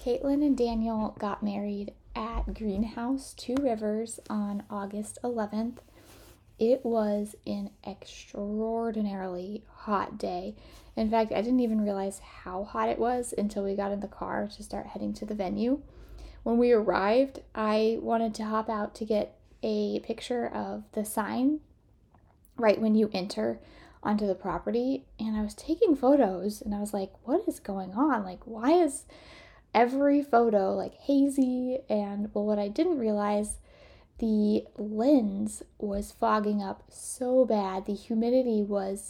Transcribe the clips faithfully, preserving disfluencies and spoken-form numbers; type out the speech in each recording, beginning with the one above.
Caitlin and Daniel got married at Greenhouse Two Rivers on August eleventh. It was an extraordinarily hot day. In fact, I didn't even realize how hot it was until we got in the car to start heading to the venue. When we arrived, I wanted to hop out to get a picture of the sign right when you enter onto the property, and I was taking photos and I was like, what is going on? Like, why is every photo like hazy? And well, what I didn't realize, the lens was fogging up so bad. The humidity was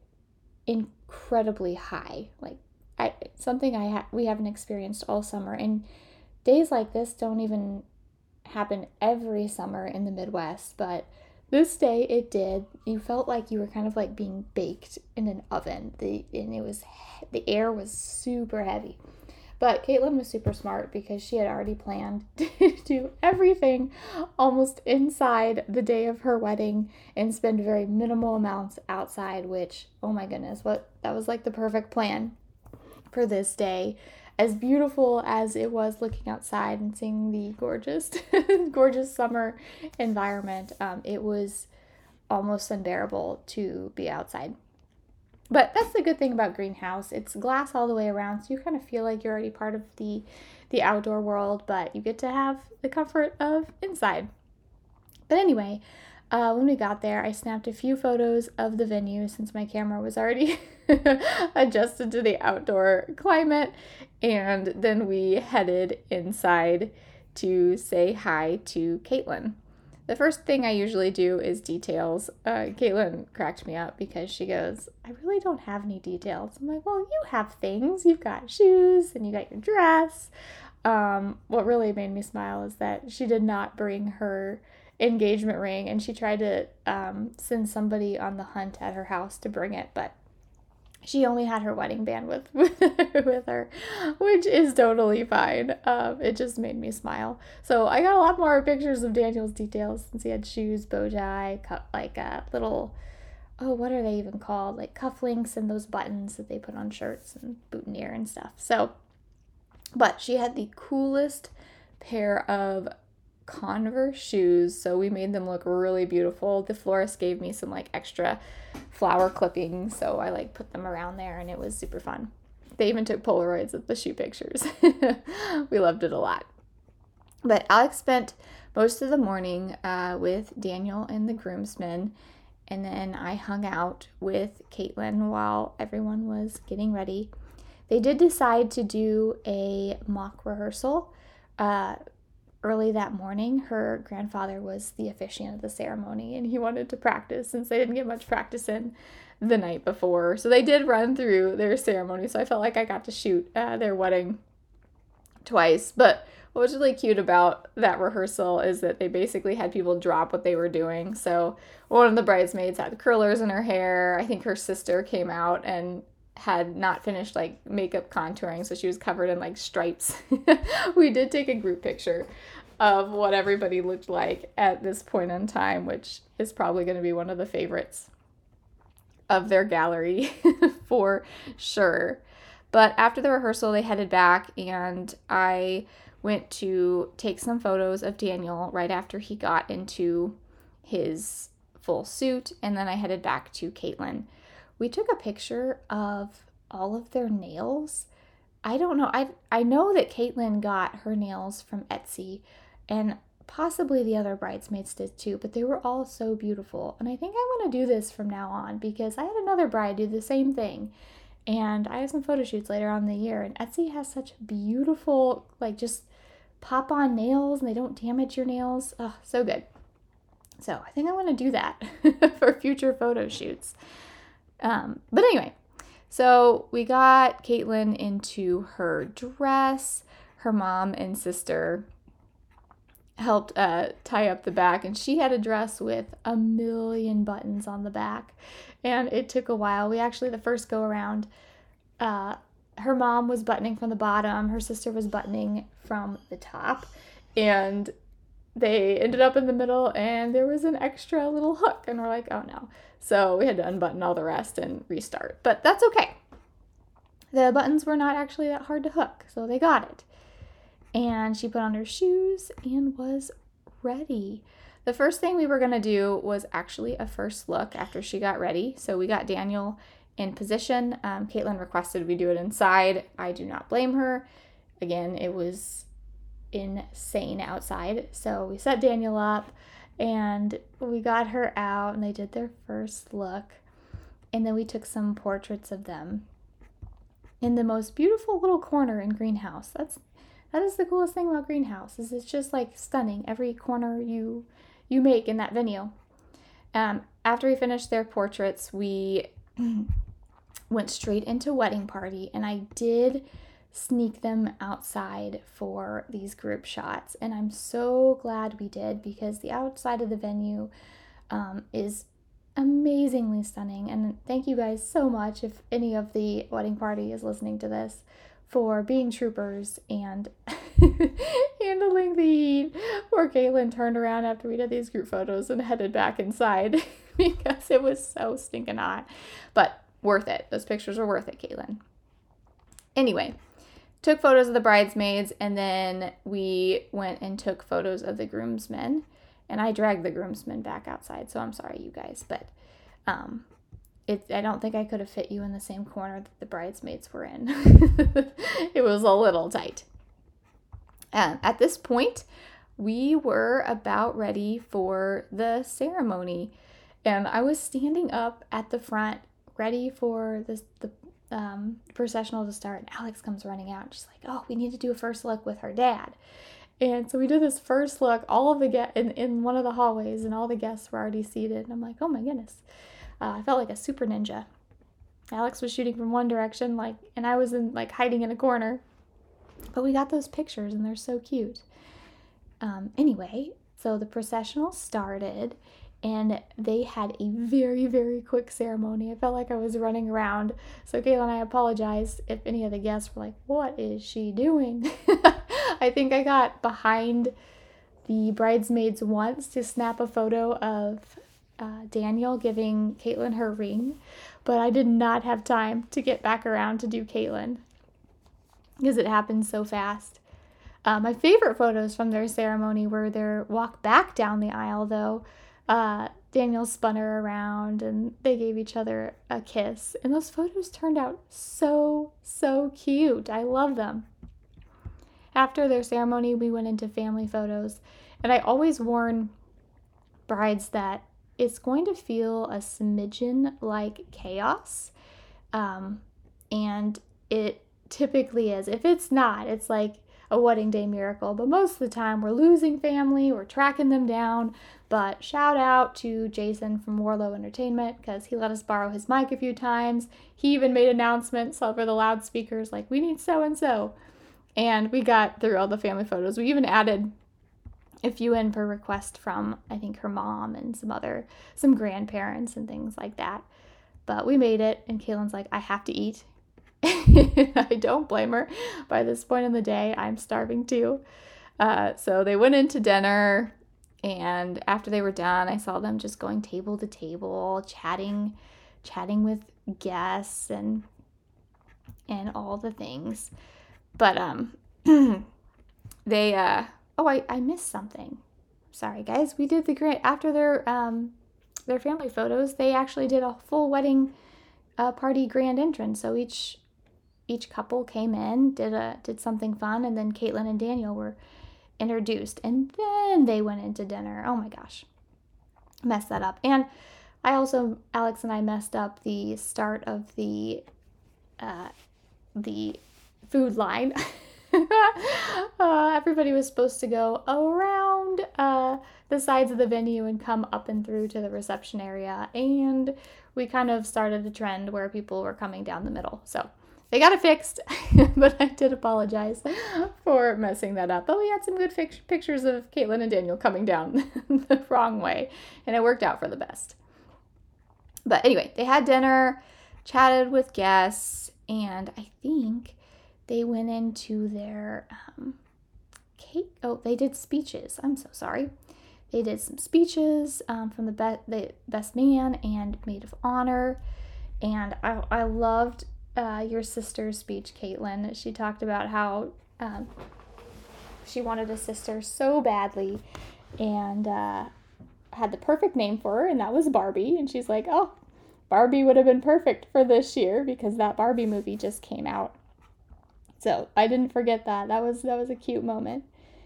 incredibly high, like I, something I ha- we haven't experienced all summer. And days like this don't even happen every summer in the Midwest, but this day it did. You felt like you were kind of like being baked in an oven. The and it was the air was super heavy. But Caitlin was super smart because she had already planned to do everything almost inside the day of her wedding and spend very minimal amounts outside, which, oh my goodness, what that was like the perfect plan for this day. As beautiful as it was looking outside and seeing the gorgeous, gorgeous summer environment, um, it was almost unbearable to be outside. But that's the good thing about Greenhouse. It's glass all the way around, so you kind of feel like you're already part of the the outdoor world, but you get to have the comfort of inside. But anyway, uh, when we got there, I snapped a few photos of the venue since my camera was already adjusted to the outdoor climate, and then we headed inside to say hi to Caitlin. The first thing I usually do is details. Uh, Caitlin cracked me up because she goes, I really don't have any details. I'm like, well, you have things. You've got shoes and you got your dress. Um, what really made me smile is that she did not bring her engagement ring, and she tried to um, send somebody on the hunt at her house to bring it, but she only had her wedding band with with her, which is totally fine. Um, it just made me smile. So I got a lot more pictures of Daniel's details since he had shoes, bow tie, cut like a little, oh, what are they even called? Like cufflinks and those buttons that they put on shirts and boutonniere and stuff. So, but she had the coolest pair of Converse shoes, so we made them look really beautiful. The florist gave me some like extra flower clippings, so I like put them around there, and it was super fun. They even took Polaroids of the shoe pictures. We loved it a lot. But Alex spent most of the morning uh, with Daniel and the groomsmen, and then I hung out with Caitlin while everyone was getting ready. They did decide to do a mock rehearsal uh, early that morning. Her grandfather was the officiant of the ceremony, and he wanted to practice since they didn't get much practice in the night before. So they did run through their ceremony, so I felt like I got to shoot uh, their wedding twice. But what was really cute about that rehearsal is that they basically had people drop what they were doing. So one of the bridesmaids had curlers in her hair. I think her sister came out and had not finished like makeup contouring, so she was covered in like stripes. We did take a group picture of what everybody looked like at this point in time, which is probably going to be one of the favorites of their gallery for sure. But after the rehearsal, they headed back, and I went to take some photos of Daniel right after he got into his full suit, and then I headed back to Caitlin. We took a picture of all of their nails. I don't know. I I know that Caitlin got her nails from Etsy, and possibly the other bridesmaids did too, but they were all so beautiful. And I think I'm going to do this from now on because I had another bride do the same thing. And I have some photo shoots later on in the year, and Etsy has such beautiful, like just pop on nails, and they don't damage your nails. Oh, so good. So I think I want to do that for future photo shoots. Um, but anyway, so we got Caitlin into her dress. Her mom and sister helped uh, tie up the back, and she had a dress with a million buttons on the back, and it took a while. We actually, the first go around, uh, her mom was buttoning from the bottom, her sister was buttoning from the top, and they ended up in the middle, and there was an extra little hook, and we're like, oh no. So we had to unbutton all the rest and restart, but that's okay. The buttons were not actually that hard to hook, so they got it. and she put on her shoes and was ready. The first thing we were going to do was actually a first look after she got ready. So we got Daniel in position. Um, Caitlin requested we do it inside. I do not blame her. Again, it was insane outside. So we set Daniel up and we got her out and they did their first look. And then we took some portraits of them in the most beautiful little corner in Greenhouse. That's that is the coolest thing about Greenhouse, is it's just like stunning. Every corner you you make in that venue. Um, after we finished their portraits, we went straight into wedding party, and I did sneak them outside for these group shots, and I'm so glad we did, because the outside of the venue um, is amazingly stunning. And thank you guys so much, if any of the wedding party is listening to this, for being troopers and handling the heat. Poor Caitlin turned around after we did these group photos and headed back inside because it was so stinking hot. But worth it. Those pictures were worth it, Caitlin. Anyway, took photos of the bridesmaids, and then we went and took photos of the groomsmen. And I dragged the groomsmen back outside, so I'm sorry, you guys. But um, it, I don't think I could have fit you in the same corner that the bridesmaids were in. It was a little tight. Um, at this point, we were about ready for the ceremony. And I was standing up at the front, ready for this, the um, processional to start. And Alex comes running out. She's like, oh, we need to do a first look with her dad. And so we did this first look, all of the get in, in one of the hallways, and all the guests were already seated. And I'm like, oh my goodness. Uh, I felt like a super ninja. Alex was shooting from one direction, like, and I was in like hiding in a corner. But we got those pictures, and they're so cute. Um, anyway, so the processional started, and they had a very, very quick ceremony. I felt like I was running around. So Kayla and I apologized if any of the guests were like, what is she doing? I think I got behind the bridesmaids once to snap a photo of uh, Daniel giving Caitlin her ring, but I did not have time to get back around to do Caitlin because it happened so fast. Uh, my favorite photos from their ceremony were their walk back down the aisle, though. Uh, Daniel spun her around and they gave each other a kiss. And those photos turned out so, so cute. I love them. After their ceremony, we went into family photos. And I always warn brides that it's going to feel a smidgen like chaos. Um, and it typically is. If it's not, it's like a wedding day miracle. But most of the time, we're losing family, we're tracking them down. But shout out to Jason from Warlow Entertainment, because he let us borrow his mic a few times. He even made announcements over the loudspeakers like, we need so-and-so. And we got through all the family photos. We even added a few in per request from, I think, her mom and some other, some grandparents and things like that. But we made it, and Kaylin's like, I have to eat. I don't blame her. By this point in the day, I'm starving too. Uh, so they went into dinner, and after they were done, I saw them just going table to table, chatting, chatting with guests and and all the things. But um, they uh, oh, I, I missed something. Sorry, guys. We did the great after their um their family photos. They actually did a full wedding uh, party grand entrance. So each each couple came in, did a did something fun, and then Caitlin and Daniel were introduced, and then they went into dinner. Oh my gosh, messed that up. And I also, Alex and I messed up the start of the uh, the food line. uh, everybody was supposed to go around uh, the sides of the venue and come up and through to the reception area, and we kind of started a trend where people were coming down the middle. So they got it fixed, but I did apologize for messing that up. But we had some good fi- pictures of Caitlin and Daniel coming down the wrong way, and it worked out for the best. But anyway, they had dinner, chatted with guests, and I think they went into their um, cake. Oh, they did speeches. I'm so sorry. They did some speeches um, from the, be- the best man and maid of honor, and I, I loved Uh, your sister's speech, Caitlin. She talked about how um, she wanted a sister so badly, and uh, had the perfect name for her, and that was Barbie. And she's like, oh, Barbie would have been perfect for this year because that Barbie movie just came out. So I didn't forget that. That was that was a cute moment.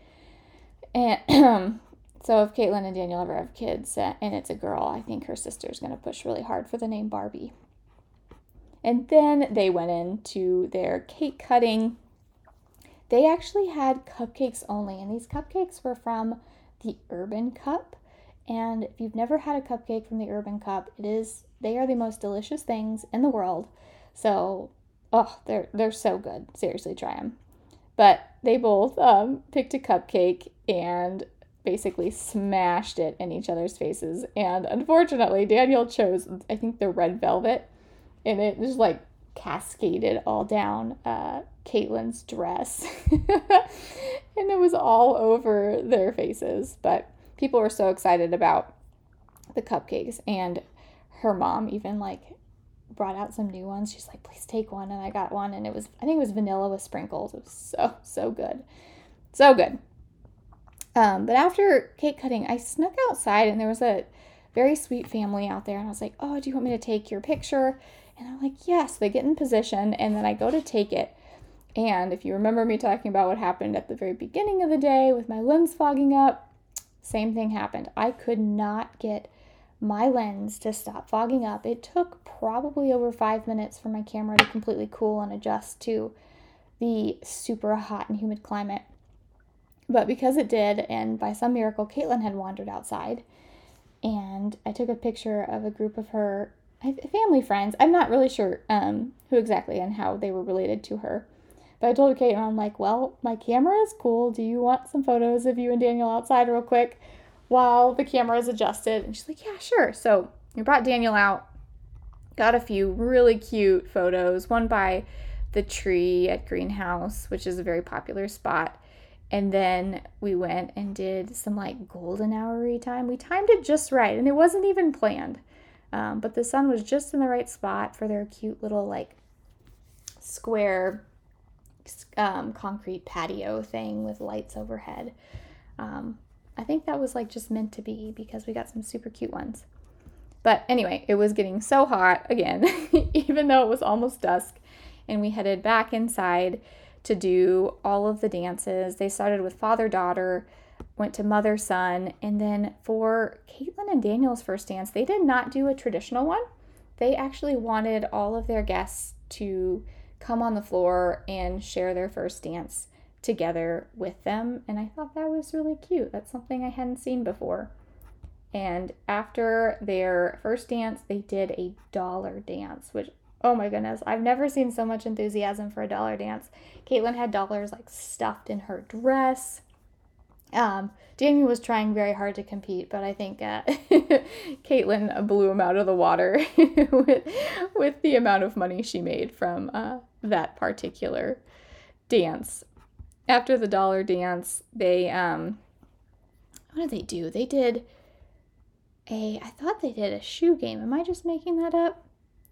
And so if Caitlin and Daniel ever have kids uh, and it's a girl, I think her sister's going to push really hard for the name Barbie. And then they went into their cake cutting. They actually had cupcakes only, and these cupcakes were from the Urban Cup. And if you've never had a cupcake from the Urban Cup, it is they are the most delicious things in the world. So, oh, they're they're so good. Seriously, try them. But they both um, picked a cupcake and basically smashed it in each other's faces. And unfortunately, Daniel chose, I think, the red velvet, and it just like cascaded all down uh, Caitlin's dress. And it was all over their faces. But people were so excited about the cupcakes, and her mom even like brought out some new ones. She's like, please take one. And I got one, and it was, I think it was vanilla with sprinkles. It was so, so good. So good. Um, but after cake cutting, I snuck outside, and there was a very sweet family out there. And I was like, oh, do you want me to take your picture? And I'm like, yes. They get in position, and then I go to take it. And if you remember me talking about what happened at the very beginning of the day with my lens fogging up, same thing happened. I could not get my lens to stop fogging up. It took probably over five minutes for my camera to completely cool and adjust to the super hot and humid climate. But because it did, and by some miracle, Caitlin had wandered outside, and I took a picture of a group of her family friends. I'm not really sure um, who exactly and how they were related to her. But I told Caitlin, I'm like, well, my camera is cool. Do you want some photos of you and Daniel outside real quick while the camera is adjusted? And she's like, yeah, sure. So we brought Daniel out, got a few really cute photos, one by the tree at Greenhouse, which is a very popular spot. And then we went and did some like golden hour time. We timed it just right, and it wasn't even planned. Um, but the sun was just in the right spot for their cute little like square um, concrete patio thing with lights overhead. Um, I think that was like just meant to be because we got some super cute ones. But anyway, it was getting so hot again, even though it was almost dusk, and we headed back inside to do all of the dances. They started with father-daughter, went to mother-son, and then for Caitlin and Daniel's first dance, they did not do a traditional one. They actually wanted all of their guests to come on the floor and share their first dance together with them, and I thought that was really cute. That's something I hadn't seen before. And after their first dance, they did a dollar dance, which, oh my goodness, I've never seen so much enthusiasm for a dollar dance. Caitlin had dollars like stuffed in her dress. Um, Jamie was trying very hard to compete, but I think uh, Caitlin blew him out of the water with, with the amount of money she made from uh, that particular dance. After the dollar dance, they, um, what did they do? They did a, I thought they did a shoe game. Am I just making that up?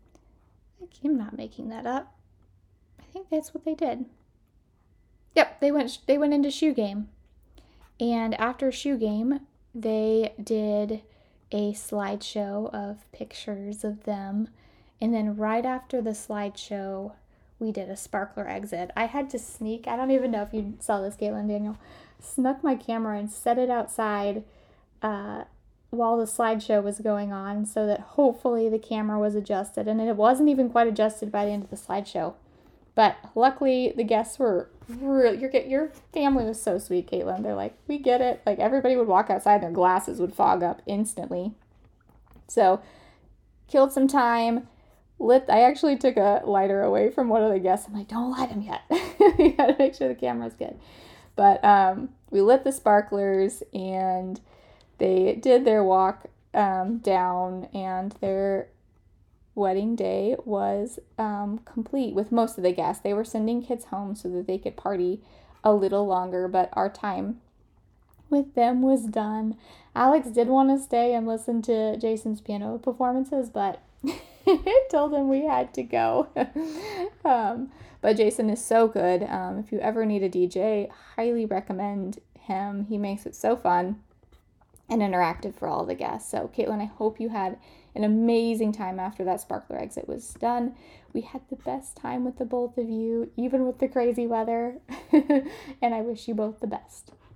I'm not making that up. I think that's what they did. Yep, they went they went into shoe game. And after shoe game, they did a slideshow of pictures of them. And then right after the slideshow, we did a sparkler exit. I had to sneak, I don't even know if you saw this, Caitlin, Daniel, snuck my camera and set it outside uh, while the slideshow was going on so that hopefully the camera was adjusted. And it wasn't even quite adjusted by the end of the slideshow. But luckily, the guests were really, your, your family was so sweet, Caitlin. They're like, we get it. Like, everybody would walk outside and their glasses would fog up instantly. So, killed some time. Lit. I actually took a lighter away from one of the guests. I'm like, don't light them yet. You gotta make sure the camera's good. But um, we lit the sparklers, and they did their walk um, down, and their wedding day was um, complete with most of the guests. They were sending kids home so that they could party a little longer, but our time with them was done. Alex did want to stay and listen to Jason's piano performances, but I told him we had to go. um, But Jason is so good. Um, if you ever need a D J, highly recommend him. He makes it so fun and interactive for all the guests. So, Caitlin, I hope you had an amazing time after that sparkler exit was done. We had the best time with the both of you, even with the crazy weather. And I wish you both the best.